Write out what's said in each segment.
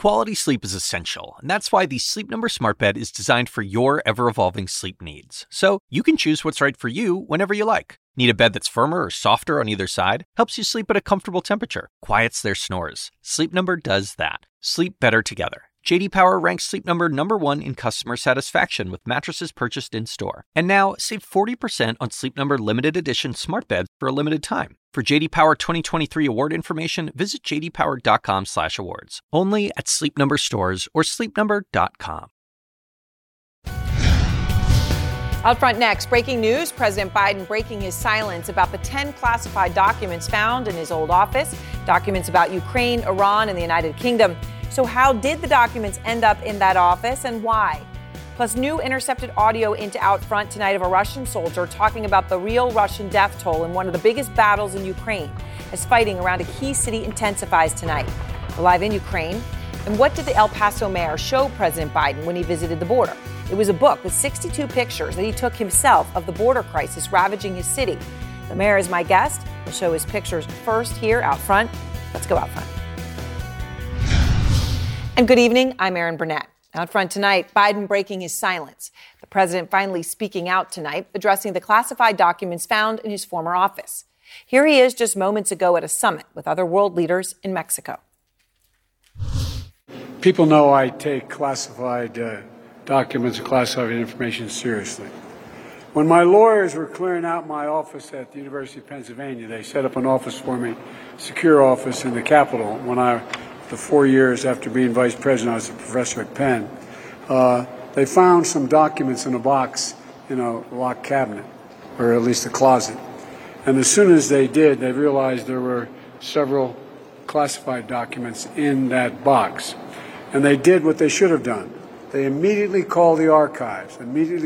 Quality sleep is essential, and that's why the Sleep Number Smart Bed is designed for your ever-evolving sleep needs. So you can choose what's right for you whenever you like. Need a bed that's firmer or softer on either side? Helps you sleep at a comfortable temperature. Quiets their snores. Sleep Number does that. Sleep better together. J.D. Power ranks Sleep Number #1 in customer satisfaction with mattresses purchased in-store. And now, save 40% on Sleep Number limited edition smart beds for a limited time. For J.D. Power 2023 award information, visit jdpower.com/awards. Only at Sleep Number stores or sleepnumber.com. Out front next, breaking news, President Biden breaking his silence about the 10 classified documents found in his old office, documents about Ukraine, Iran, and the United Kingdom. So how did the documents end up in that office and why? Plus, new intercepted audio into Out Front tonight of a Russian soldier talking about the real Russian death toll in one of the biggest battles in Ukraine as fighting around a key city intensifies tonight. We're live in Ukraine. And what did the El Paso mayor show President Biden when he visited the border? It was a book with 62 pictures that he took himself of the border crisis ravaging his city. The mayor is my guest. We'll show his pictures first here out front. Let's go out front. And good evening. I'm Erin Burnett. Out front tonight, Biden breaking his silence. The president finally speaking out tonight, addressing the classified documents found in his former office. Here he is just moments ago at a summit with other world leaders in Mexico. People know I take classified documents and classified information seriously. When my lawyers were clearing out my office at the University of Pennsylvania, they set up an office for me, secure office in the Capitol. The 4 years after being vice president, I was a professor at Penn. They found some documents in a box in a locked cabinet, or at least a closet. And as soon as they did, they realized there were several classified documents in that box. And they did what they should have done. They immediately called the archives,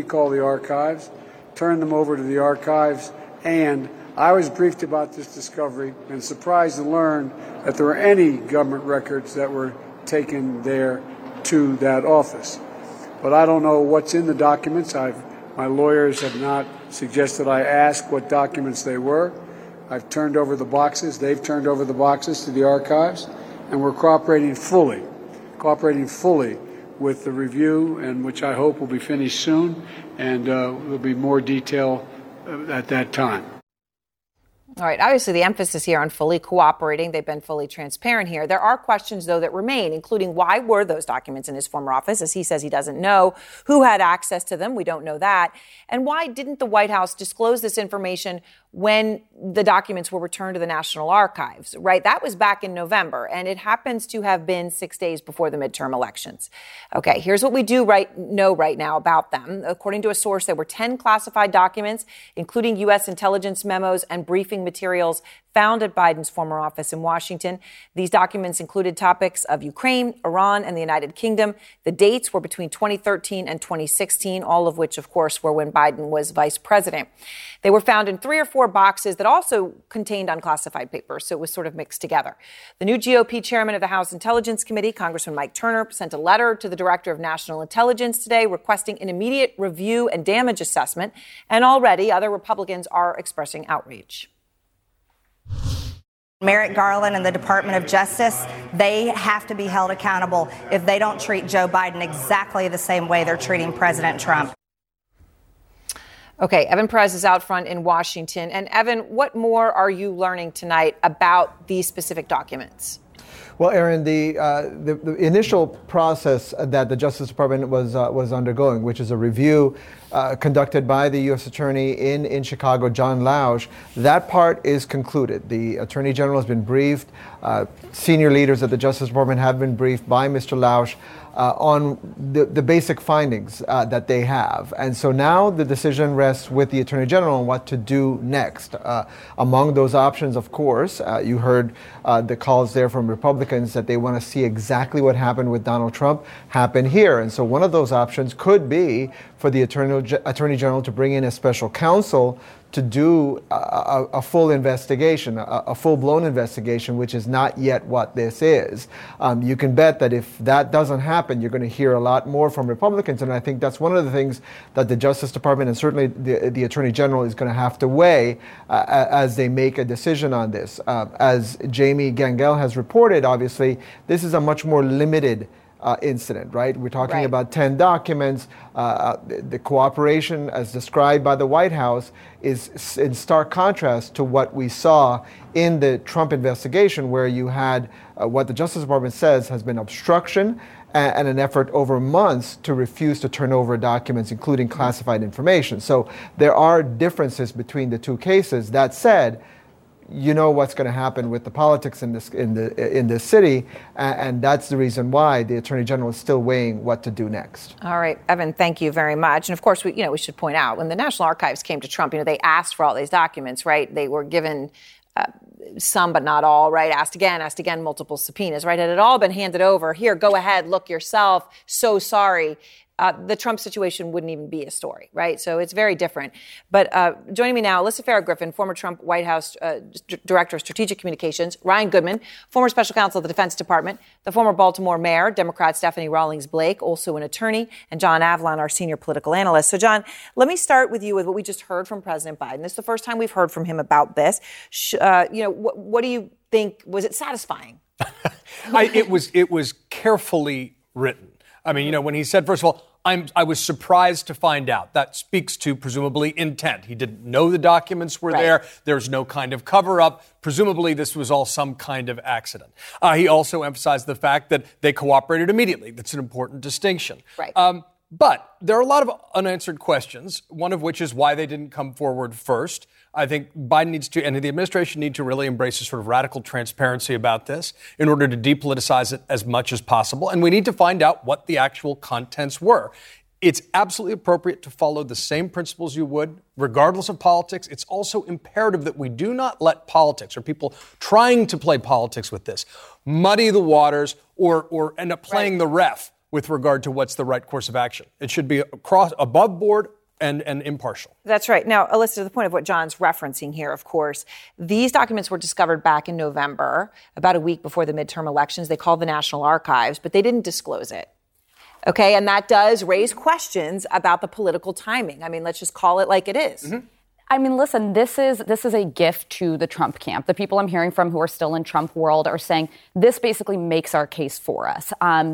turned them over to the archives, and I was briefed about this discovery and surprised to learn that there were any government records that were taken there to that office. But I don't know what's in the documents. My lawyers have not suggested I ask what documents they were. I've turned over the boxes. They've turned over the boxes to the archives, and we're cooperating fully with the review, and which I hope will be finished soon, and there'll be more detail at that time. All right. Obviously, the emphasis here on fully cooperating. They've been fully transparent here. There are questions, though, that remain, including why were those documents in his former office? As he says, he doesn't know who had access to them. We don't know that. And why didn't the White House disclose this information when the documents were returned to the National Archives, right? That was back in November, and it happens to have been 6 days before the midterm elections. Okay, here's what we do know right now about them. According to a source, there were 10 classified documents, including U.S. intelligence memos and briefing materials found at Biden's former office in Washington. These documents included topics of Ukraine, Iran, and the United Kingdom. The dates were between 2013 and 2016, all of which, of course, were when Biden was vice president. They were found in 3 or 4 boxes that also contained unclassified papers, so it was sort of mixed together. The new GOP chairman of the House Intelligence Committee, Congressman Mike Turner, sent a letter to the director of national intelligence today requesting an immediate review and damage assessment, and already other Republicans are expressing outrage. Merrick Garland and the Department of Justice, they have to be held accountable if they don't treat Joe Biden exactly the same way they're treating President Trump. Okay, Evan Perez is out front in Washington. And Evan, what more are you learning tonight about these specific documents? Well, Erin, the initial process that the Justice Department was undergoing, which is a review conducted by the U.S. Attorney in Chicago, John Lausch, that part is concluded. The Attorney General has been briefed. Senior leaders at the Justice Department have been briefed by Mr. Lausch on the basic findings that they have. And so now the decision rests with the Attorney General on what to do next. Among those options, of course, you heard the calls there from Republicans that they want to see exactly what happened with Donald Trump happen here. And so one of those options could be for the Attorney General to bring in a special counsel to do a full investigation, a full-blown investigation, which is not yet what this is. You can bet that if that doesn't happen, you're going to hear a lot more from Republicans, and I think that's one of the things that the Justice Department and certainly the Attorney General is going to have to weigh as they make a decision on this. As Jamie Gangel has reported, obviously, this is a much more limited incident, right? We're talking about 10 documents. The cooperation, as described by the White House, is in stark contrast to what we saw in the Trump investigation, where you had what the Justice Department says has been obstruction and an effort over months to refuse to turn over documents, including classified information. So there are differences between the two cases. That said, you know what's going to happen with the politics in this city, and that's the reason why the Attorney General is still weighing what to do next. All right, Evan, thank you very much. And of course, we should point out, when the National Archives came to Trump, they asked for all these documents, right? They were given some, but not all, right? Asked again, multiple subpoenas, right? It had all been handed over. Here, go ahead, look yourself. So sorry. The Trump situation wouldn't even be a story, right? So it's very different. But joining me now, Alyssa Farah-Griffin, former Trump White House Director of Strategic Communications, Ryan Goodman, former Special Counsel of the Defense Department, the former Baltimore Mayor, Democrat Stephanie Rawlings Blake, also an attorney, and John Avlon, our senior political analyst. So, John, let me start with you with what we just heard from President Biden. This is the first time we've heard from him about this. What do you think? Was it satisfying? It was carefully written. I mean, when he said, first of all, I was surprised to find out. That speaks to, presumably, intent. He didn't know the documents were there. There's no kind of cover-up. Presumably, this was all some kind of accident. He also emphasized the fact that they cooperated immediately. That's an important distinction. Right. But there are a lot of unanswered questions, one of which is why they didn't come forward first. I think Biden needs to, and the administration need to really embrace a sort of radical transparency about this in order to depoliticize it as much as possible. And we need to find out what the actual contents were. It's absolutely appropriate to follow the same principles you would, regardless of politics. It's also imperative that we do not let politics or people trying to play politics with this muddy the waters or end up playing the ref with regard to what's the right course of action. It should be above board and impartial. That's right. Now, Alyssa, to the point of what John's referencing here, of course, these documents were discovered back in November, about a week before the midterm elections. They called the National Archives, but they didn't disclose it. Okay, and that does raise questions about the political timing. I mean, let's just call it like it is. Mm-hmm. I mean, listen, this is a gift to the Trump camp. The people I'm hearing from who are still in Trump world are saying this basically makes our case for us.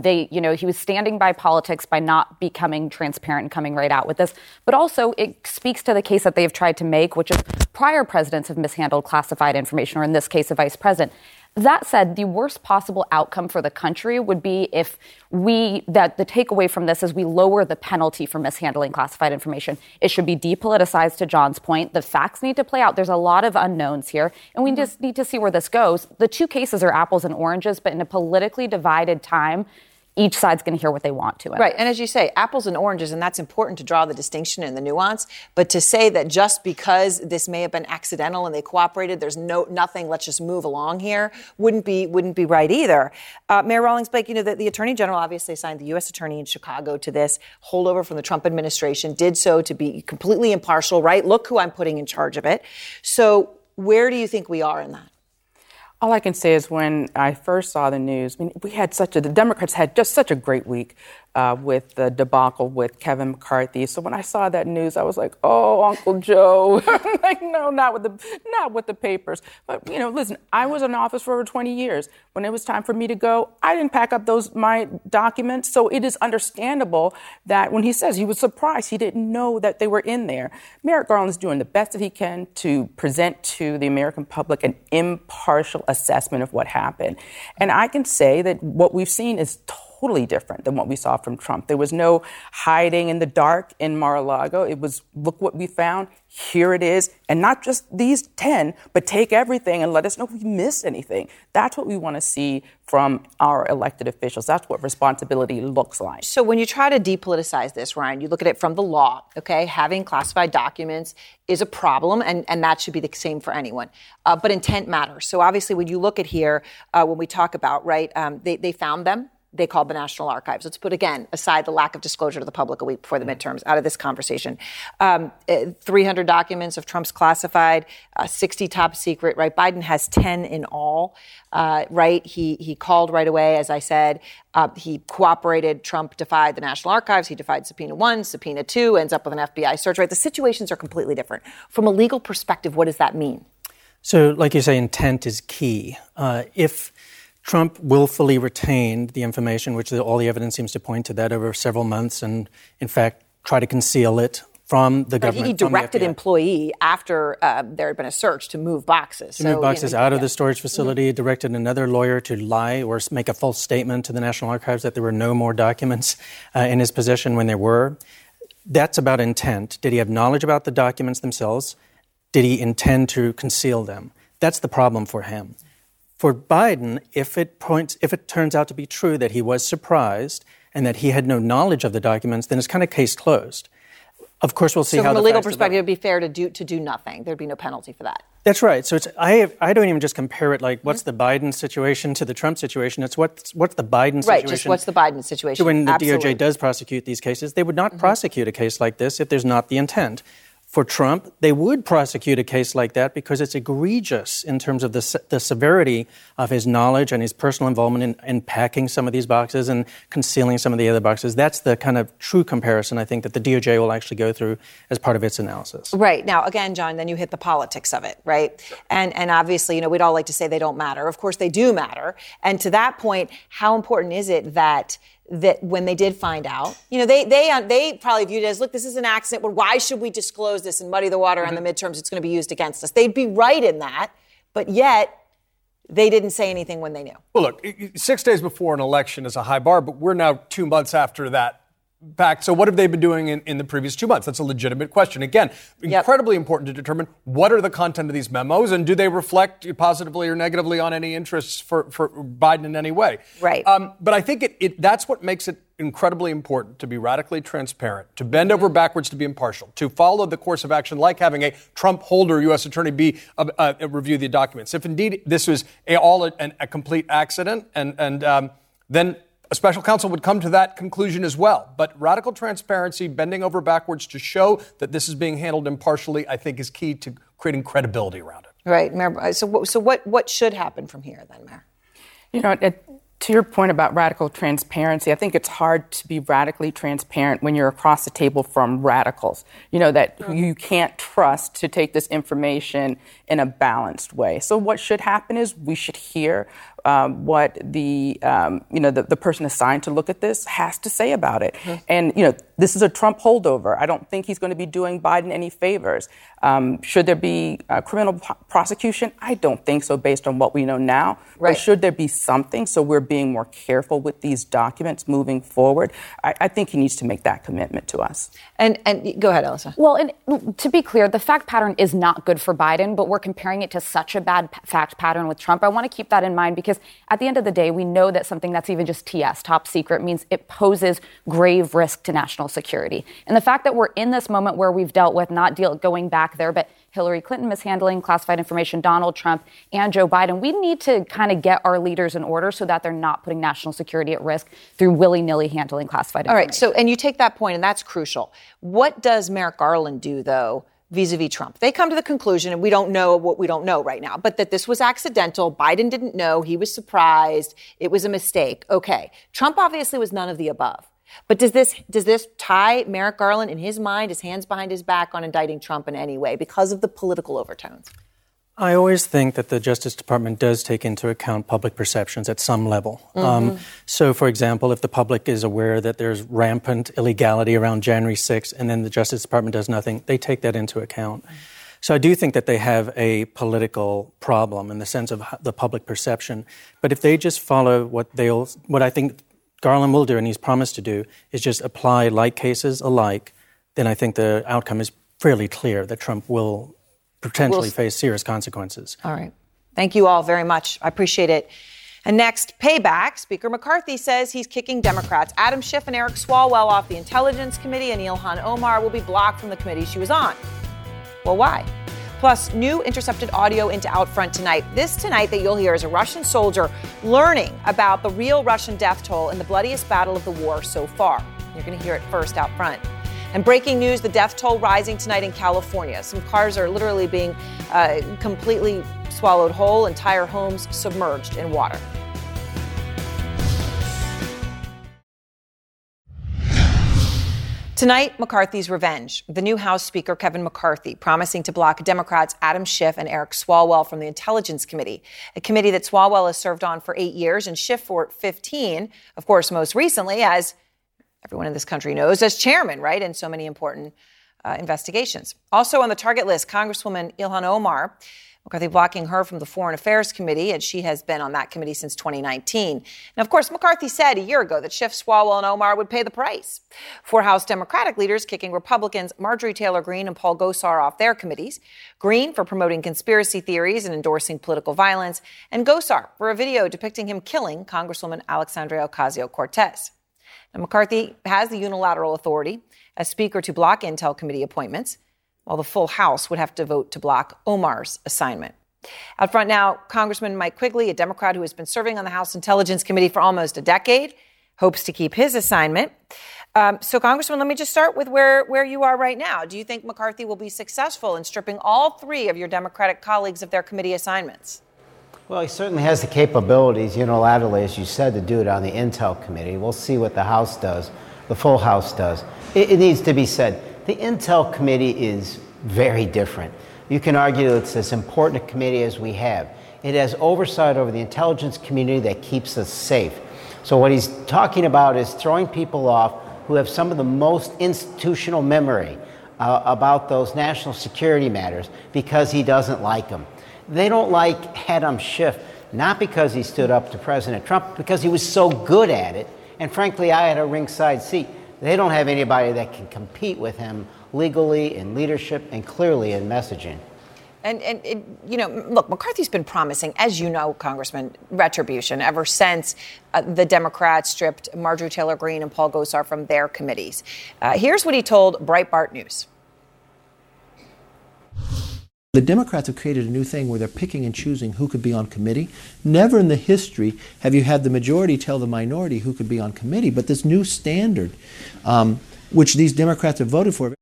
He was standing by politics by not becoming transparent and coming right out with this. But also it speaks to the case that they have tried to make, which is prior presidents have mishandled classified information, or in this case, a vice president. That said, the worst possible outcome for the country would be if the takeaway from this is we lower the penalty for mishandling classified information. It should be depoliticized, to John's point. The facts need to play out. There's a lot of unknowns here, and we just need to see where this goes. The two cases are apples and oranges, but in a politically divided time, each side's going to hear what they want to. Right. And as you say, apples and oranges, and that's important to draw the distinction and the nuance. But to say that just because this may have been accidental and they cooperated, there's nothing, let's just move along here, wouldn't be right either. Mayor Rawlings Blake, the Attorney General obviously assigned the U.S. Attorney in Chicago to this holdover from the Trump administration, did so to be completely impartial, right? Look who I'm putting in charge of it. So where do you think we are in that? All I can say is when I first saw the news, the Democrats had just such a great week with the debacle with Kevin McCarthy. So when I saw that news, I was like, oh, Uncle Joe. Like, no, not with the papers. But, listen, I was in office for over 20 years. When it was time for me to go, I didn't pack up my documents. So it is understandable that when he says he was surprised, he didn't know that they were in there. Merrick Garland is doing the best that he can to present to the American public an impartial assessment of what happened. And I can say that what we've seen is totally different than what we saw from Trump. There was no hiding in the dark in Mar-a-Lago. It was, look what we found, here it is. And not just these 10, but take everything and let us know if we missed anything. That's what we want to see from our elected officials. That's what responsibility looks like. So when you try to depoliticize this, Ryan, you look at it from the law, okay? Having classified documents is a problem, and that should be the same for anyone. But intent matters. So obviously when you look at here, when we talk about, right, they found them. they called the National Archives. Let's put, again, aside the lack of disclosure to the public a week before the midterms out of this conversation. 300 documents of Trump's classified, 60 top secret, right? Biden has 10 in all, right? He called right away, as I said. He cooperated. Trump defied the National Archives. He defied subpoena 1, subpoena 2, ends up with an FBI search, right? The situations are completely different. From a legal perspective, what does that mean? So, like you say, intent is key. If Trump willfully retained the information, which all the evidence seems to point to that over several months, and in fact try to conceal it from the government. He directed employee after there had been a search to move boxes. To move boxes out of the storage facility, directed another lawyer to lie or make a false statement to the National Archives that there were no more documents in his possession when there were. That's about intent. Did he have knowledge about the documents themselves? Did he intend to conceal them? That's the problem for him. For Biden, if it turns out to be true that he was surprised and that he had no knowledge of the documents, then it's kind of case closed. Of course, we'll see how. So, from a legal perspective, it'd be fair to do nothing. There'd be no penalty for that. That's right. So I don't even just compare it like what's the Biden situation to the Trump situation. It's what's the Biden situation. Right. Just what's the Biden situation. When the DOJ does prosecute these cases, they would not prosecute a case like this if there's not the intent. For Trump, they would prosecute a case like that because it's egregious in terms of the severity of his knowledge and his personal involvement in packing some of these boxes and concealing some of the other boxes. That's the kind of true comparison, I think, that the DOJ will actually go through as part of its analysis. Right. Now, again, John, then you hit the politics of it, right? Sure. And obviously, we'd all like to say they don't matter. Of course, they do matter. And to that point, how important is it that when they did find out, they probably viewed it as, look, this is an accident, but why should we disclose this and muddy the water on the midterms? It's going to be used against us. They'd be right in that, but yet they didn't say anything when they knew. Well, look, 6 days before an election is a high bar, but we're now 2 months after that fact. So what have they been doing in the previous 2 months? That's a legitimate question. Again, incredibly important to determine what are the content of these memos and do they reflect positively or negatively on any interests for Biden in any way? Right. But I think that's what makes it incredibly important to be radically transparent, to bend over backwards to be impartial, to follow the course of action like having a Trump holder U.S. attorney review the documents. If indeed this was a complete accident and then a special counsel would come to that conclusion as well. But radical transparency, bending over backwards to show that this is being handled impartially, I think is key to creating credibility around it. Right, Mayor. So what should happen from here then, Mayor? To your point about radical transparency, I think it's hard to be radically transparent when you're across the table from radicals, that you can't trust to take this information in a balanced way. So what should happen is we should hear what the person assigned to look at this has to say about it. Mm-hmm. And, this is a Trump holdover. I don't think he's going to be doing Biden any favors. Should there be criminal prosecution? I don't think so based on what we know now. Right. But should there be something so we're being more careful with these documents moving forward? I think he needs to make that commitment to us. And go ahead, Alyssa. Well, and to be clear, the fact pattern is not good for Biden, but we're comparing it to such a bad fact pattern with Trump. I want to keep that in mind because at the end of the day, we know that something that's even just TS, top secret, means it poses grave risk to national security. And the fact that we're in this moment where we've dealt with going back there, but Hillary Clinton mishandling classified information, Donald Trump, and Joe Biden, we need to kind of get our leaders in order so that they're not putting national security at risk through willy-nilly handling classified information. All right, so, and you take that point, and that's crucial. What does Merrick Garland do, though, vis-a-vis Trump? They come to the conclusion, and we don't know what we don't know right now, but that this was accidental. Biden didn't know. He was surprised. It was a mistake. Okay. Trump obviously was none of the above. But does this tie Merrick Garland, in his mind, his hands behind his back, on indicting Trump in any way because of the political overtones? I always think that the Justice Department does take into account public perceptions at some level. Mm-hmm. So, for example, if the public is aware that there's rampant illegality around January 6th and then the Justice Department does nothing, they take that into account. So I do think that they have a political problem in the sense of the public perception. But if they just follow what I think Garland will do, and he's promised to do, is just apply like cases alike, then I think the outcome is fairly clear that Trump will potentially face serious consequences. All right. Thank you all very much. I appreciate it. And next, payback. Speaker McCarthy says he's kicking Democrats Adam Schiff and Eric Swalwell off the Intelligence Committee, and Ilhan Omar will be blocked from the committee she was on. Well, why? Plus, new intercepted audio into Outfront tonight. This tonight that you'll hear is a Russian soldier learning about the real Russian death toll in the bloodiest battle of the war so far. You're going to hear it first out front. And breaking news, the death toll rising tonight in California. Some cars are literally being completely swallowed whole, entire homes submerged in water. Tonight, McCarthy's revenge. The new House Speaker, Kevin McCarthy, promising to block Democrats Adam Schiff and Eric Swalwell from the Intelligence Committee, a committee that Swalwell has served on for 8 years and Schiff for 15, of course, most recently, as everyone in this country knows, as chairman, right, in so many important investigations. Also on the target list, Congresswoman Ilhan Omar. McCarthy blocking her from the Foreign Affairs Committee, and she has been on that committee since 2019. Now, of course, McCarthy said a year ago that Schiff, Swalwell, and Omar would pay the price. 4 House Democratic leaders kicking Republicans Marjorie Taylor Greene and Paul Gosar off their committees. Greene for promoting conspiracy theories and endorsing political violence, and Gosar for a video depicting him killing Congresswoman Alexandria Ocasio-Cortez. Now, McCarthy has the unilateral authority as Speaker to block Intel Committee appointments, while the full House would have to vote to block Omar's assignment. Out front now, Congressman Mike Quigley, a Democrat who has been serving on the House Intelligence Committee for almost a decade, hopes to keep his assignment. So, Congressman, let me just start with where you are right now. Do you think McCarthy will be successful in stripping all 3 of your Democratic colleagues of their committee assignments? Well, he certainly has the capabilities unilaterally, as you said, to do it on the Intel Committee. We'll see what the House does, the full House does. It needs to be said, the Intel Committee is very different. You can argue it's as important a committee as we have. It has oversight over the intelligence community that keeps us safe. So what he's talking about is throwing people off who have some of the most institutional memory about those national security matters because he doesn't like them. They don't like Adam Schiff, not because he stood up to President Trump, because he was so good at it. And frankly, I had a ringside seat. They don't have anybody that can compete with him legally, in leadership, and clearly in messaging. And you know, look, McCarthy's been promising, as you know, Congressman, retribution ever since the Democrats stripped Marjorie Taylor Greene and Paul Gosar from their committees. Here's what he told Breitbart News. The Democrats have created a new thing where they're picking and choosing who could be on committee. Never in the history have you had the majority tell the minority who could be on committee, but this new standard, which these Democrats have voted for.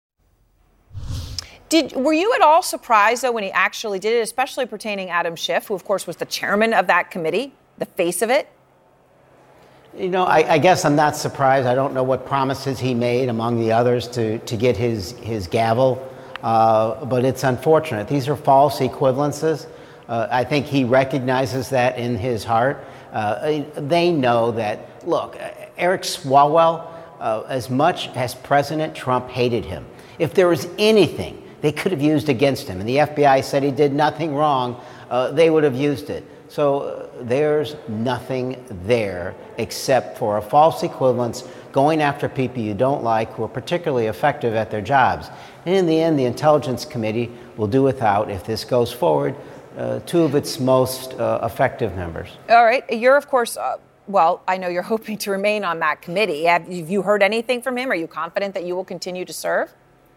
Were you at all surprised, though, when he actually did it, especially pertaining Adam Schiff, who, of course, was the chairman of that committee, the face of it? You know, I guess I'm not surprised. I don't know what promises he made, among the others, to get his gavel. But it's unfortunate. These are false equivalences. I think he recognizes that in his heart. They know that, look, Eric Swalwell, as much as President Trump hated him, if there was anything they could have used against him, and the FBI said he did nothing wrong, they would have used it. So there's nothing there except for a false equivalence going after people you don't like who are particularly effective at their jobs. And in the end, the Intelligence Committee will do without, if this goes forward, 2 of its most effective members. All right. You're, of course, well, I know you're hoping to remain on that committee. Have you heard anything from him? Are you confident that you will continue to serve?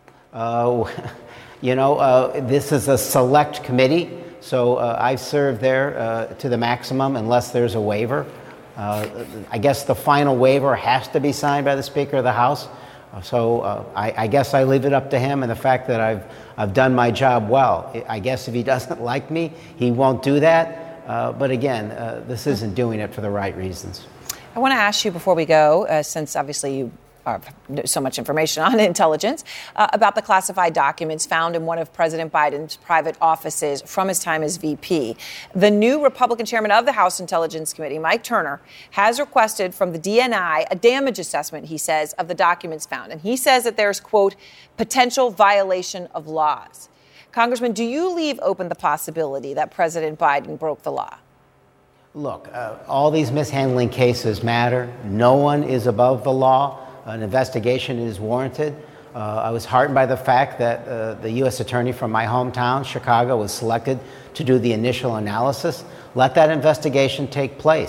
This is a select committee, so I've served there to the maximum unless there's a waiver. I guess the final waiver has to be signed by the Speaker of the House. So I guess I leave it up to him, and the fact that I've done my job well. I guess if he doesn't like me, he won't do that. But again, this isn't doing it for the right reasons. I want to ask you before we go, since obviously you so much information on intelligence, about the classified documents found in one of President Biden's private offices from his time as VP. The new Republican chairman of the House Intelligence Committee, Mike Turner, has requested from the DNI a damage assessment, he says, of the documents found. And he says that there's, quote, potential violation of laws. Congressman, do you leave open the possibility that President Biden broke the law? Look, all these mishandling cases matter. No one is above the law. An investigation is warranted. I was heartened by the fact that the U.S. attorney from my hometown, Chicago, was selected to do the initial analysis. Let that investigation take place.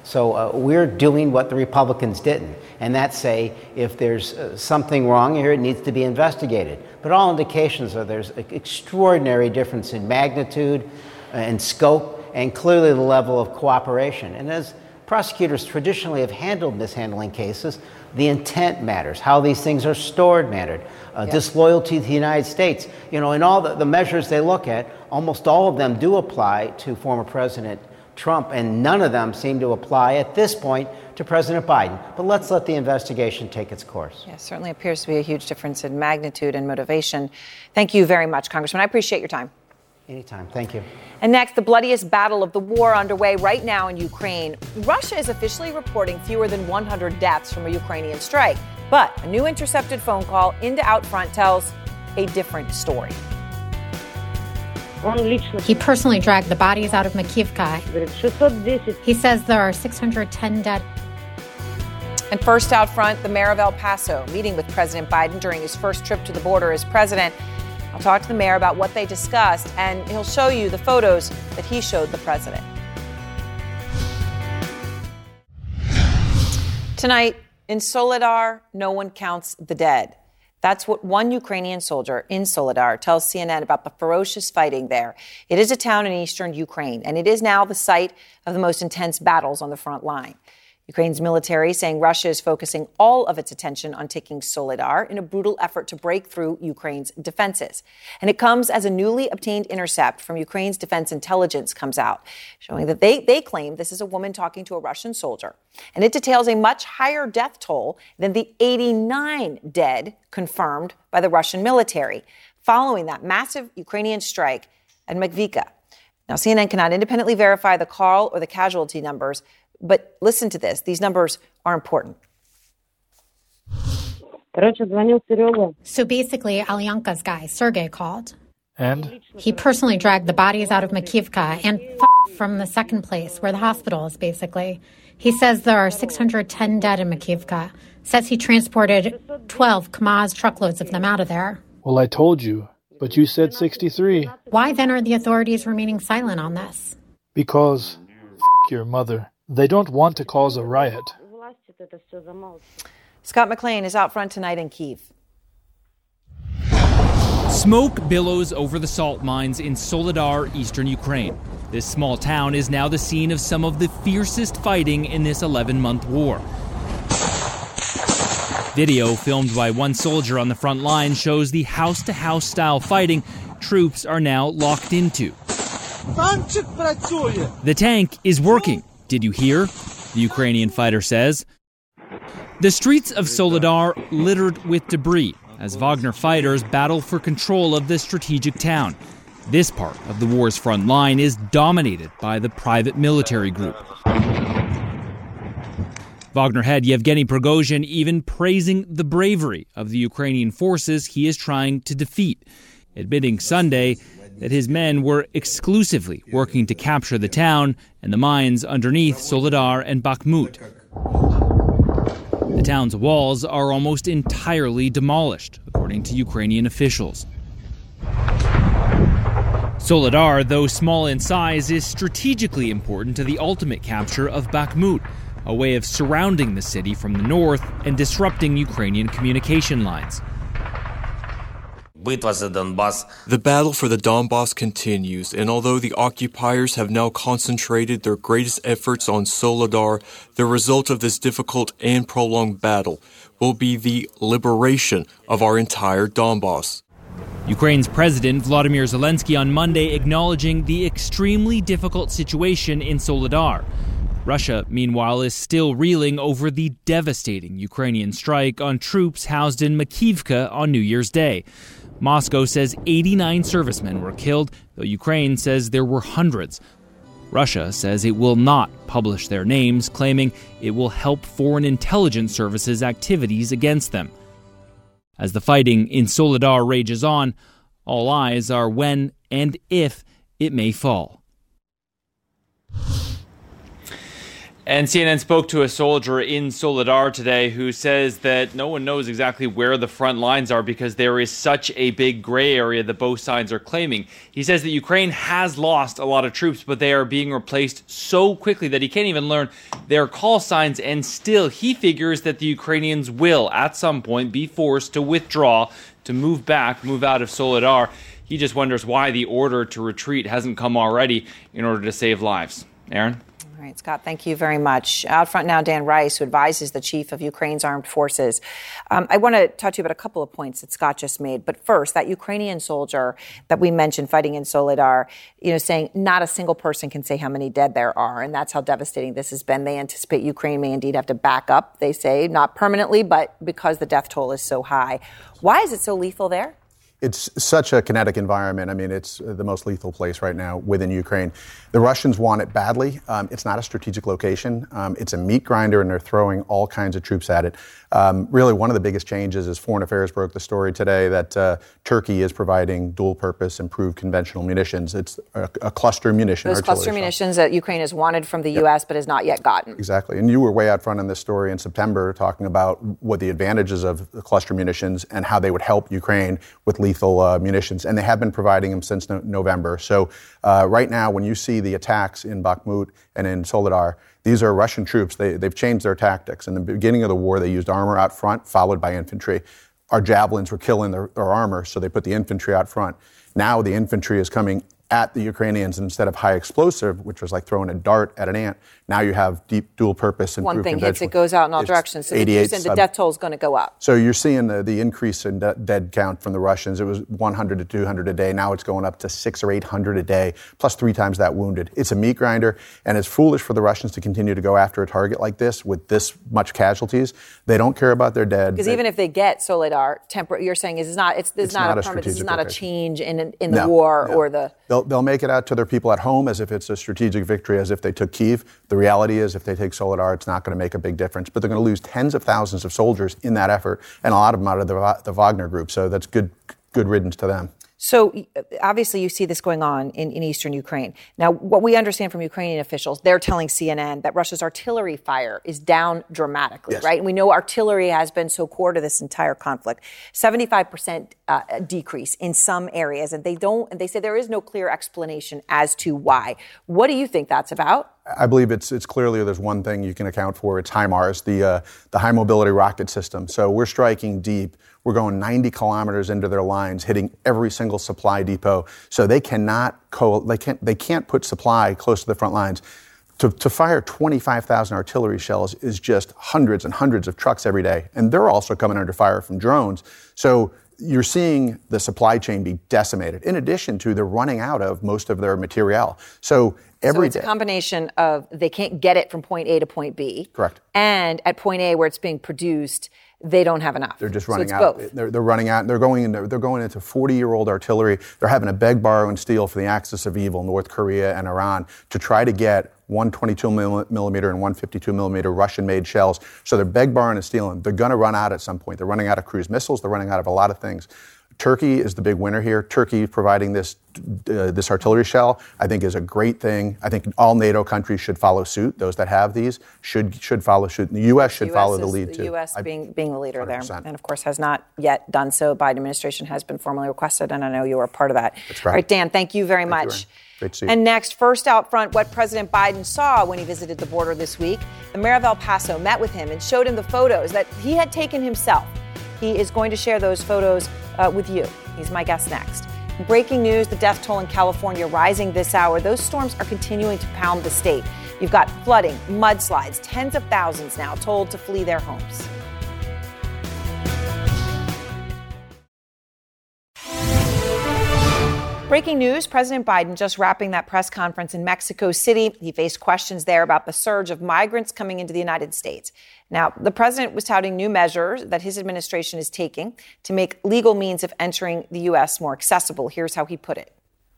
So we're doing what the Republicans didn't, and that's say if there's something wrong here, it needs to be investigated. But all indications are there's an extraordinary difference in magnitude and scope, and clearly the level of cooperation. And as prosecutors traditionally have handled mishandling cases, the intent matters. How these things are stored mattered. Disloyalty to the United States. You know, in all the measures they look at, almost all of them do apply to former President Trump, and none of them seem to apply at this point to President Biden. But let's let the investigation take its course. Yeah, certainly appears to be a huge difference in magnitude and motivation. Thank you very much, Congressman. I appreciate your time. Anytime. Thank you. And next, the bloodiest battle of the war underway right now in Ukraine. Russia is officially reporting fewer than 100 deaths from a Ukrainian strike. But a new intercepted phone call into Outfront tells a different story. He personally dragged the bodies out of Makivka. He says there are 610 dead. And first out front, the mayor of El Paso, meeting with President Biden during his first trip to the border as president. I'll talk to the mayor about what they discussed, and he'll show you the photos that he showed the president. Tonight, in Soledar, no one counts the dead. That's what one Ukrainian soldier in Soledar tells CNN about the ferocious fighting there. It is a town in eastern Ukraine, and it is now the site of the most intense battles on the front line. Ukraine's military saying Russia is focusing all of its attention on taking Soledar in a brutal effort to break through Ukraine's defenses. And it comes as a newly obtained intercept from Ukraine's defense intelligence comes out, showing that they claim this is a woman talking to a Russian soldier. And it details a much higher death toll than the 89 dead confirmed by the Russian military following that massive Ukrainian strike at Makivka. Now, CNN cannot independently verify the call or the casualty numbers, but listen to this. These numbers are important. So basically, Alyanka's guy, Sergei, called. And? He personally dragged the bodies out of Makivka and from the second place, where the hospital is, basically. He says there are 610 dead in Makivka. Says he transported 12 KAMAZ truckloads of them out of there. Well, I told you, but you said 63. Why then are the authorities remaining silent on this? Because, your mother. They don't want to cause a riot. Scott McLean is out front tonight in Kyiv. Smoke billows over the salt mines in Soledar, eastern Ukraine. This small town is now the scene of some of the fiercest fighting in this 11-month war. Video filmed by one soldier on the front line shows the house-to-house style fighting troops are now locked into. The tank is working. Did you hear? The Ukrainian fighter says. The streets of Soledar littered with debris as Wagner fighters battle for control of the strategic town. This part of the war's front line is dominated by the private military group. Wagner head Yevgeny Prigozhin even praising the bravery of the Ukrainian forces he is trying to defeat, admitting Sunday that his men were exclusively working to capture the town and the mines underneath Soledar and Bakhmut. The town's walls are almost entirely demolished, according to Ukrainian officials. Soledar, though small in size, is strategically important to the ultimate capture of Bakhmut, a way of surrounding the city from the north and disrupting Ukrainian communication lines. The battle for the Donbass continues, and although the occupiers have now concentrated their greatest efforts on Soledar, the result of this difficult and prolonged battle will be the liberation of our entire Donbass. Ukraine's President Volodymyr Zelensky on Monday acknowledging the extremely difficult situation in Soledar. Russia, meanwhile, is still reeling over the devastating Ukrainian strike on troops housed in Makivka on New Year's Day. Moscow says 89 servicemen were killed, though Ukraine says there were hundreds. Russia says it will not publish their names, claiming it will help foreign intelligence services' activities against them. As the fighting in Soledar rages on, all eyes are when and if it may fall. And CNN spoke to a soldier in Soledar today who says that no one knows exactly where the front lines are because there is such a big gray area that both sides are claiming. He says that Ukraine has lost a lot of troops, but they are being replaced so quickly that he can't even learn their call signs. And still, he figures that the Ukrainians will, at some point, be forced to withdraw, to move back, move out of Soledar. He just wonders why the order to retreat hasn't come already in order to save lives. Aaron? All right, Scott, thank you very much. Out front now, Dan Rice, who advises the chief of Ukraine's armed forces. I want to talk to you about a couple of points that Scott just made. But first, that Ukrainian soldier that we mentioned fighting in Soledar, saying not a single person can say how many dead there are. And that's how devastating this has been. They anticipate Ukraine may indeed have to back up, they say, not permanently, but because the death toll is so high. Why is it so lethal there? It's such a kinetic environment. I mean, it's the most lethal place right now within Ukraine. The Russians want it badly. It's not a strategic location. It's a meat grinder, and they're throwing all kinds of troops at it. Really, one of the biggest changes is Foreign Affairs broke the story today that Turkey is providing dual-purpose, improved conventional munitions. It's a cluster munition. Those cluster munitions that Ukraine has wanted from the U.S. but has not yet gotten. Exactly. And you were way out front on this story in September talking about what the advantages of the cluster munitions and how they would help Ukraine with lethal munitions. And they have been providing them since November. So right now, when you see the attacks in Bakhmut and in Soledar, these are Russian troops. They've changed their tactics. In the beginning of the war, they used armor out front, followed by infantry. Our javelins were killing their armor, so they put the infantry out front. Now the infantry is coming at the Ukrainians instead of high explosive, which was like throwing a dart at an ant. Now you have deep dual purpose and one thing hits, it goes out in all directions. So the death toll is going to go up. So you're seeing the increase in dead count from the Russians. It was 100 to 200 a day. Now it's going up to 600 or 800 a day, plus 3 times that wounded. It's a meat grinder, and it's foolish for the Russians to continue to go after a target like this with this much casualties. They don't care about their dead. Because even if they get Soledar, you're saying it's not a permanent, this is not a change in the war or the. They'll make it out to their people at home as if it's a strategic victory, as if they took Kyiv. The reality is, if they take Soledar, it's not going to make a big difference. But they're going to lose tens of thousands of soldiers in that effort, and a lot of them out of the Wagner group. So that's good riddance to them. So obviously you see this going on in eastern Ukraine. Now, what we understand from Ukrainian officials, they're telling CNN that Russia's artillery fire is down dramatically, yes. Right? And we know artillery has been so core to this entire conflict. 75% decrease in some areas, and they say there is no clear explanation as to why. What do you think that's about? I believe it's clearly there's one thing you can account for. It's HIMARS, the high mobility rocket system. So we're striking deep. We're going 90 kilometers into their lines, hitting every single supply depot. So they can't put supply close to the front lines. To fire 25,000 artillery shells is just hundreds and hundreds of trucks every day. And they're also coming under fire from drones. So you're seeing the supply chain be decimated, in addition to they're running out of most of their material. So it's a combination of they can't get it from point A to point B. Correct. And at point A where it's being produced, they don't have enough. They're just running out. Both. They're running out. They're going into 40-year-old artillery. They're having to beg, borrow, and steal from the axis of evil, North Korea and Iran, to try to get 122 millimeter and 152 millimeter Russian-made shells. So they're beg, borrowing, and stealing. They're going to run out at some point. They're running out of cruise missiles. They're running out of a lot of things. Turkey is the big winner here. Turkey providing this artillery shell, I think, is a great thing. I think all NATO countries should follow suit. Those that have these should follow suit. And the U.S. should follow the lead, too. The U.S. being the leader 100%. There, and of course has not yet done so. Biden administration has been formally requested, and I know you are part of that. That's right. All right, Dan, thank you very much. Great to see you. And next, first out front, what President Biden saw when he visited the border this week. The mayor of El Paso met with him and showed him the photos that he had taken himself. He is going to share those photos with you. He's my guest next. Breaking news, the death toll in California rising this hour. Those storms are continuing to pound the state. You've got flooding, mudslides, tens of thousands now told to flee their homes. Breaking news, President Biden just wrapping that press conference in Mexico City. He faced questions there about the surge of migrants coming into the United States. Now, the president was touting new measures that his administration is taking to make legal means of entering the U.S. more accessible. Here's how he put it.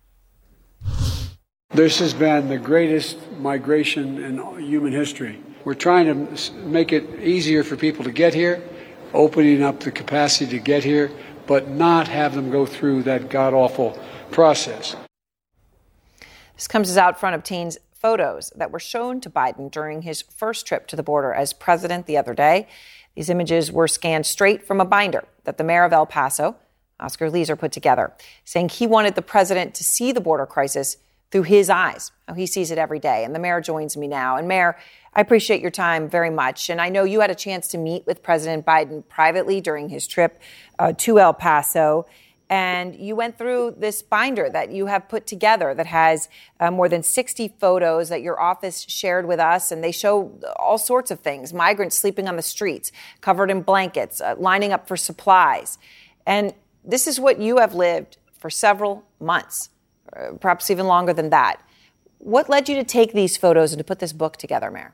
This has been the greatest migration in human history. We're trying to make it easier for people to get here, opening up the capacity to get here, but not have them go through that god-awful process. This comes as Out Front obtains photos that were shown to Biden during his first trip to the border as president the other day. These images were scanned straight from a binder that the mayor of El Paso, Oscar Leeser, put together, saying he wanted the president to see the border crisis through his eyes, how he sees it every day. And the mayor joins me now. And Mayor, I appreciate your time very much. And I know you had a chance to meet with President Biden privately during his trip to El Paso. And you went through this binder that you have put together that has more than 60 photos that your office shared with us. And they show all sorts of things: migrants sleeping on the streets, covered in blankets, lining up for supplies. And this is what you have lived for several months, perhaps even longer than that. What led you to take these photos and to put this book together, Mayor?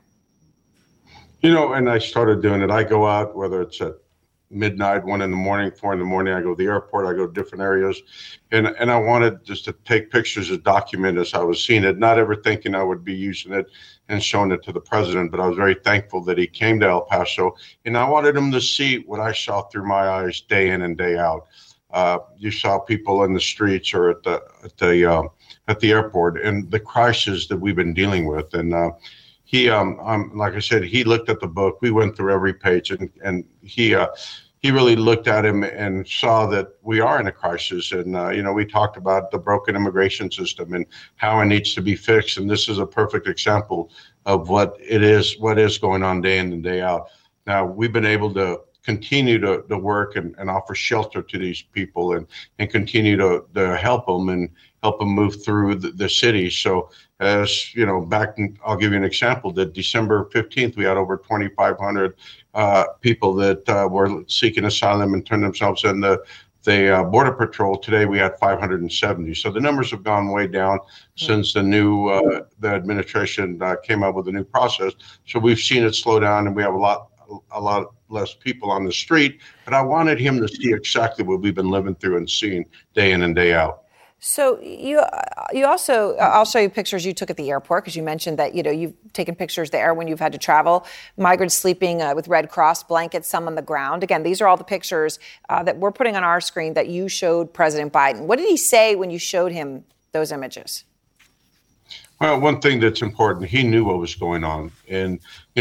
And I started doing it. I go out, whether it's at midnight, 1 a.m, 4 a.m, I go to the airport, I go to different areas. And I wanted just to take pictures to document as I was seeing it, not ever thinking I would be using it and showing it to the president. But I was very thankful that he came to El Paso, and I wanted him to see what I saw through my eyes day in and day out. You saw people in the streets or at the airport, and the crisis that we've been dealing with. And he, like I said, he looked at the book. We went through every page, and he really looked at him and saw that we are in a crisis. And we talked about the broken immigration system and how it needs to be fixed. And this is a perfect example of what is going on day in and day out. Now, we've been able to continue to work and offer shelter to these people and continue to help them and help them move through the city. So as you know, I'll give you an example, that December 15th, we had over 2,500 people that were seeking asylum and turned themselves in the Border Patrol. Today we had 570. So the numbers have gone way down since the administration came up with a new process. So we've seen it slow down, and we have a lot less people on the street. But I wanted him to see exactly what we've been living through and seeing day in and day out. So you also, I'll show you pictures you took at the airport, because you mentioned that, you've taken pictures there when you've had to travel. Migrants sleeping with Red Cross blankets, some on the ground. Again, these are all the pictures that we're putting on our screen that you showed President Biden. What did he say when you showed him those images? Well, one thing that's important, he knew what was going on. And,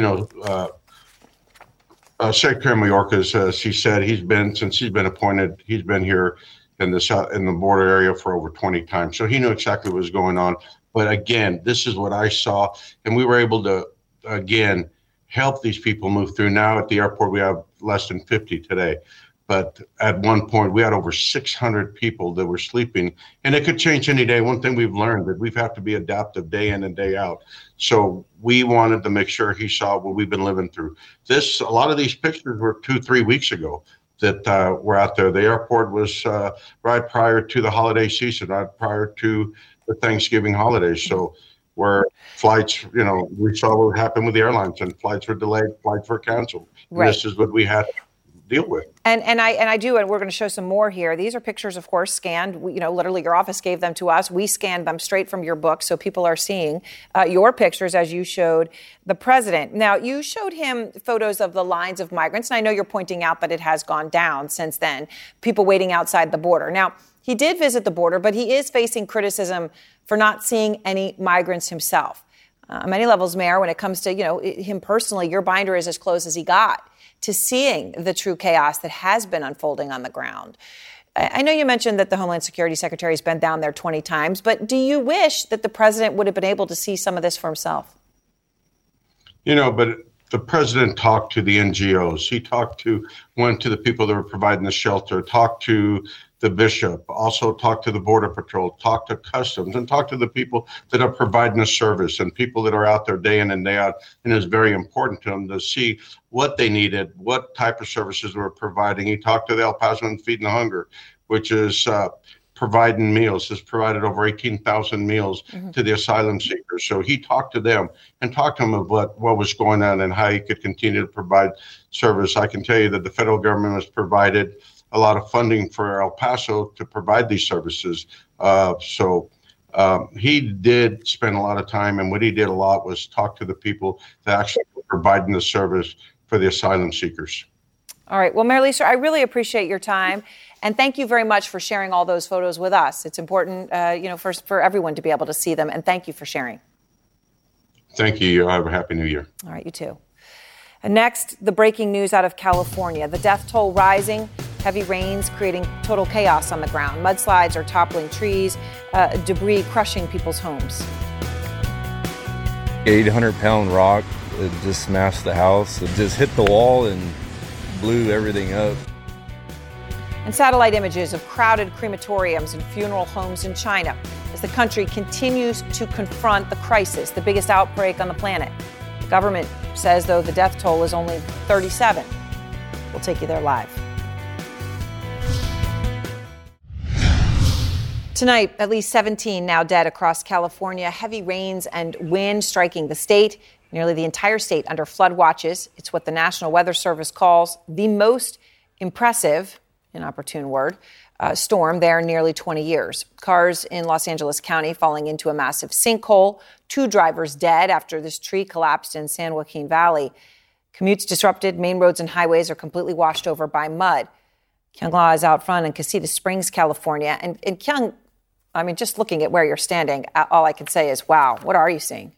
Secretary Mayorkas, as he said, since he's been appointed, he's been here in the border area for over 20 times. So he knew exactly what was going on. But again, this is what I saw. And we were able to, again, help these people move through. Now at the airport, we have less than 50 today. But at one point, we had over 600 people that were sleeping. And it could change any day. One thing we've learned, that we have to be adaptive day in and day out. So we wanted to make sure he saw what we've been living through. A lot of these pictures were 2-3 weeks ago that were out there. The airport was right prior to the holiday season, right prior to the Thanksgiving holidays. So where flights, we saw what happened with the airlines, and flights were delayed, flights were canceled. Right. This is what we had to deal with. And I do, and we're going to show some more here. These are pictures, of course, scanned. Literally your office gave them to us. We scanned them straight from your book, so people are seeing your pictures as you showed the president. Now, you showed him photos of the lines of migrants, and I know you're pointing out that it has gone down since then, people waiting outside the border. Now, he did visit the border, but he is facing criticism for not seeing any migrants himself. On many levels, Mayor, when it comes to, him personally, your binder is as close as he got to seeing the true chaos that has been unfolding on the ground. I know you mentioned that the Homeland Security Secretary has been down there 20 times, but do you wish that the president would have been able to see some of this for himself? But the president talked to the NGOs. He went to the people that were providing the shelter, talked to the bishop, also talked to the Border Patrol, talked to Customs, and talked to the people that are providing the service and people that are out there day in and day out. And it's very important to him to see what they needed, what type of services they were providing. He talked to the El Paso and Feeding the Hunger, which is providing meals, has provided over 18,000 meals to the asylum seekers. So he talked to them and talked to them about what was going on and how he could continue to provide service. I can tell you that the federal government has provided a lot of funding for El Paso to provide these services. He did spend a lot of time, and what he did a lot was talk to the people that actually were providing the service for the asylum seekers. All right. Well, Mayor Leeser, I really appreciate your time. And thank you very much for sharing all those photos with us. It's important, for everyone to be able to see them. And thank you for sharing. Thank you. Have a happy new year. All right, you too. And next, the breaking news out of California. The death toll rising, heavy rains creating total chaos on the ground. Mudslides are toppling trees, debris crushing people's homes. 800-pound rock, it just smashed the house. It just hit the wall and blew everything up. And satellite images of crowded crematoriums and funeral homes in China as the country continues to confront the crisis, the biggest outbreak on the planet. The government says, though, the death toll is only 37. We'll take you there live. Tonight, at least 17 now dead across California. Heavy rains and wind striking the state, nearly the entire state under flood watches. It's what the National Weather Service calls the most impressive, inopportune word, storm there in nearly 20 years. Cars in Los Angeles County falling into a massive sinkhole. 2 drivers dead after this tree collapsed in San Joaquin Valley. Commutes disrupted. Main roads and highways are completely washed over by mud. Kyung La is out front in Casitas Springs, California. And Kyung, I mean, just looking at where you're standing, all I can say is, wow, what are you seeing?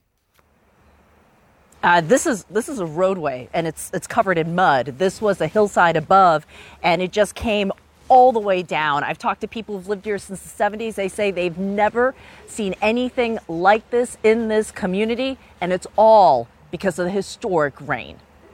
This is a roadway, and it's covered in mud. This was a hillside above, and it just came all the way down. I've talked to people who've lived here since the 70s. They say they've never seen anything like this in this community, and it's all because of the historic rain.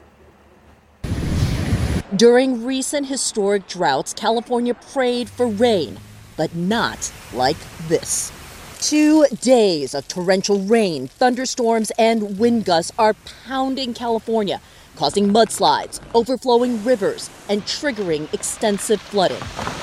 During recent historic droughts, California prayed for rain, but not like this. 2 days of torrential rain, thunderstorms, and wind gusts are pounding California, causing mudslides, overflowing rivers, and triggering extensive flooding.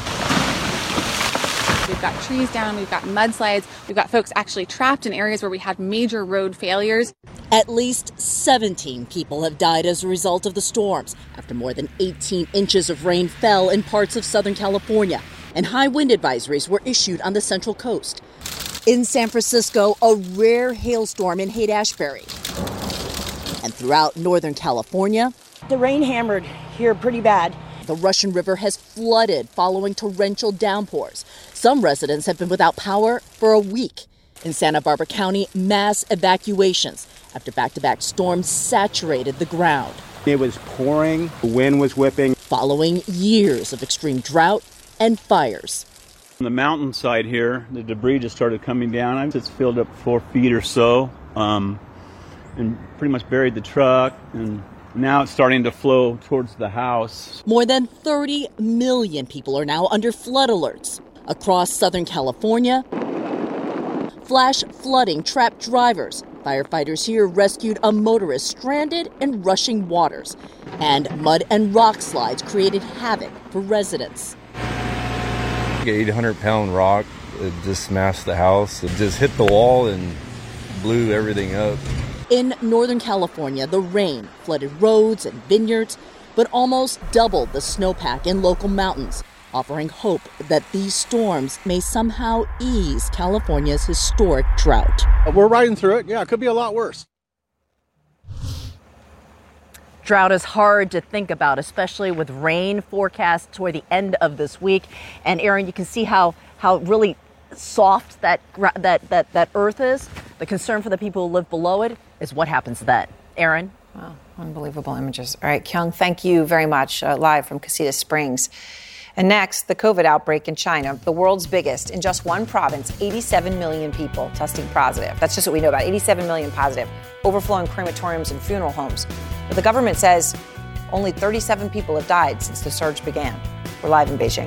We've got trees down, we've got mudslides, we've got folks actually trapped in areas where we had major road failures. At least 17 people have died as a result of the storms after more than 18 inches of rain fell in parts of Southern California, and high wind advisories were issued on the Central Coast. In San Francisco, a rare hailstorm in Haight-Ashbury. And throughout Northern California, the rain hammered here pretty bad. The Russian River has flooded following torrential downpours. Some residents have been without power for a week. In Santa Barbara County, mass evacuations after back-to-back storms saturated the ground. It was pouring, the wind was whipping. Following years of extreme drought and fires. On the mountainside here, the debris just started coming down. It's filled up 4 feet or so, and pretty much buried the truck, and now it's starting to flow towards the house. More than 30 million people are now under flood alerts. Across Southern California, flash flooding trapped drivers. Firefighters here rescued a motorist stranded in rushing waters. And mud and rock slides created havoc for residents. 800-pound rock, it just smashed the house. It just hit the wall and blew everything up. In Northern California, the rain flooded roads and vineyards, but almost doubled the snowpack in local mountains, offering hope that these storms may somehow ease California's historic drought. We're riding through it. Yeah, it could be a lot worse. Drought is hard to think about, especially with rain forecast toward the end of this week. And Aaron, you can see how really soft that earth is. The concern for the people who live below it is what happens then. Aaron? Wow, unbelievable images. All right, Kyung, thank you very much. Live from Casitas Springs. And next, the COVID outbreak in China, the world's biggest. In just one province, 87 million people testing positive. That's just what we know about, 87 million positive, overflowing crematoriums and funeral homes. But the government says only 37 people have died since the surge began. We're live in Beijing.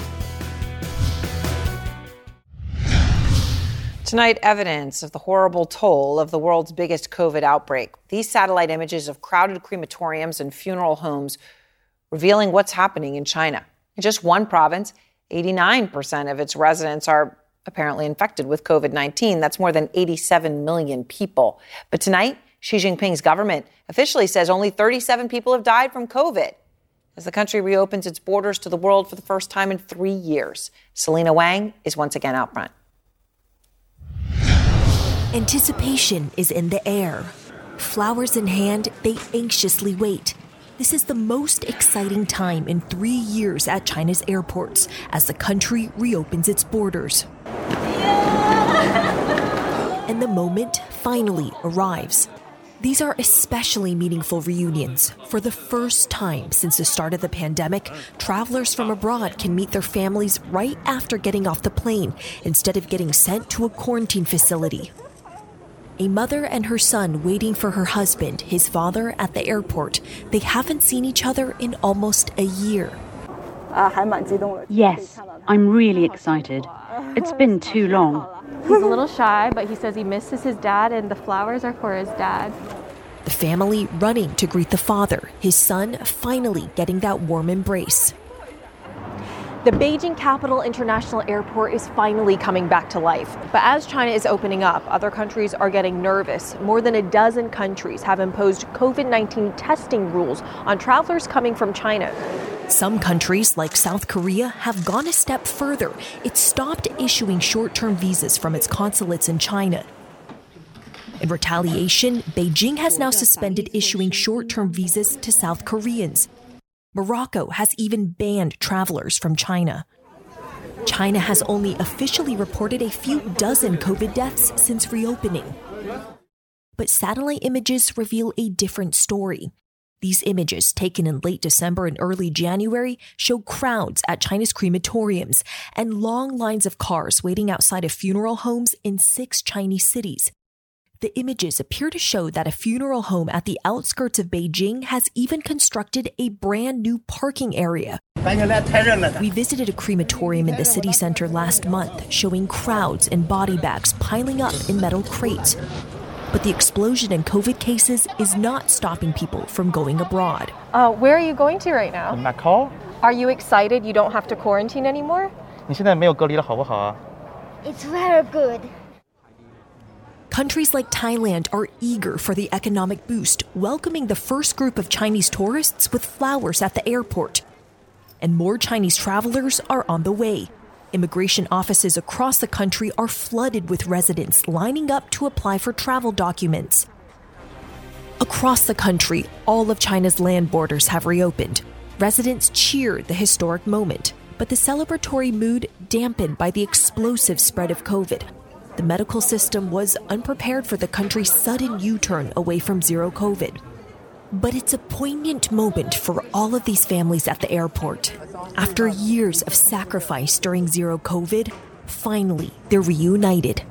Tonight, evidence of the horrible toll of the world's biggest COVID outbreak. These satellite images of crowded crematoriums and funeral homes revealing what's happening in China. In just one province, 89% of its residents are apparently infected with COVID-19. That's more than 87 million people. But tonight, Xi Jinping's government officially says only 37 people have died from COVID as the country reopens its borders to the world for the first time in 3 years. Selena Wang is once again out front. Anticipation is in the air. Flowers in hand, they anxiously wait. This is the most exciting time in 3 years at China's airports as the country reopens its borders. And the moment finally arrives. These are especially meaningful reunions. For the first time since the start of the pandemic, travelers from abroad can meet their families right after getting off the plane, instead of getting sent to a quarantine facility. A mother and her son waiting for her husband, his father, at the airport. They haven't seen each other in almost a year. Yes, I'm really excited. It's been too long. He's a little shy, but he says he misses his dad and the flowers are for his dad. The family running to greet the father, his son finally getting that warm embrace. The Beijing Capital International Airport is finally coming back to life. But as China is opening up, other countries are getting nervous. More than a dozen countries have imposed COVID-19 testing rules on travelers coming from China. Some countries, like South Korea, have gone a step further. It stopped issuing short-term visas from its consulates in China. In retaliation, Beijing has now suspended issuing short-term visas to South Koreans. Morocco has even banned travelers from China. China has only officially reported a few dozen COVID deaths since reopening. But satellite images reveal a different story. These images, taken in late December and early January, show crowds at China's crematoriums and long lines of cars waiting outside of funeral homes in 6 Chinese cities. The images appear to show that a funeral home at the outskirts of Beijing has even constructed a brand new parking area. We visited a crematorium in the city center last month, showing crowds and body bags piling up in metal crates. But the explosion in COVID cases is not stopping people from going abroad. Where are you going to right now? Macau. Are you excited you don't have to quarantine anymore? It's very good. Countries like Thailand are eager for the economic boost, welcoming the first group of Chinese tourists with flowers at the airport. And more Chinese travelers are on the way. Immigration offices across the country are flooded with residents lining up to apply for travel documents. Across the country, all of China's land borders have reopened. Residents cheer the historic moment, but the celebratory mood dampened by the explosive spread of COVID. The medical system was unprepared for the country's sudden U-turn away from zero COVID. But it's a poignant moment for all of these families at the airport. After years of sacrifice during zero COVID, finally, they're reunited.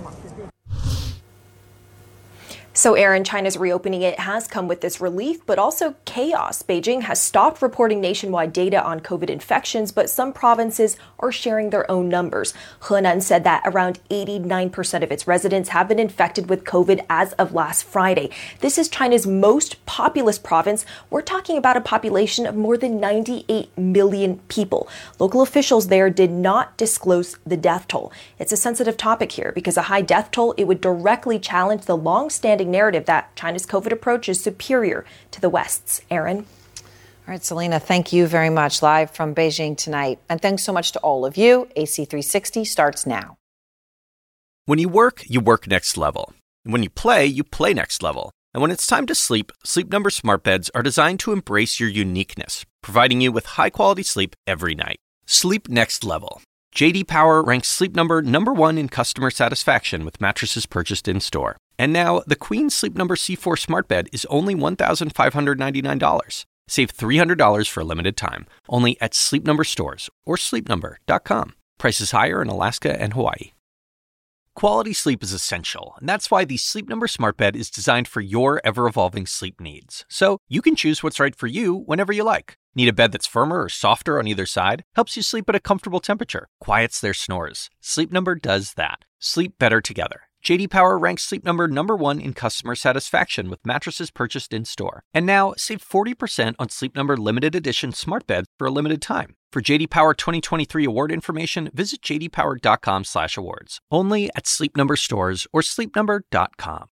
So, Aaron, China's reopening, it has come with this relief, but also chaos. Beijing has stopped reporting nationwide data on COVID infections, but some provinces are sharing their own numbers. Henan said that around 89% of its residents have been infected with COVID as of last Friday. This is China's most populous province. We're talking about a population of more than 98 million people. Local officials there did not disclose the death toll. It's a sensitive topic here because a high death toll, it would directly challenge the long-standing narrative that China's COVID approach is superior to the West's. Aaron? All right, Selena, thank you very much. Live from Beijing tonight. And thanks so much to all of you. AC360 starts now. When you work next level. And when you play next level. And when it's time to sleep, Sleep Number smart beds are designed to embrace your uniqueness, providing you with high-quality sleep every night. Sleep next level. J.D. Power ranks Sleep Number #1 in customer satisfaction with mattresses purchased in-store. And now, the Queen Sleep Number C4 smart bed is only $1,599. Save $300 for a limited time, only at Sleep Number stores or sleepnumber.com. Prices higher in Alaska and Hawaii. Quality sleep is essential, and that's why the Sleep Number smart bed is designed for your ever-evolving sleep needs. So you can choose what's right for you whenever you like. Need a bed that's firmer or softer on either side? Helps you sleep at a comfortable temperature. Quiets their snores. Sleep Number does that. Sleep better together. J.D. Power ranks Sleep Number #1 in customer satisfaction with mattresses purchased in-store. And now, save 40% on Sleep Number limited edition smart beds for a limited time. For J.D. Power 2023 award information, visit jdpower.com/awards. Only at Sleep Number stores or sleepnumber.com.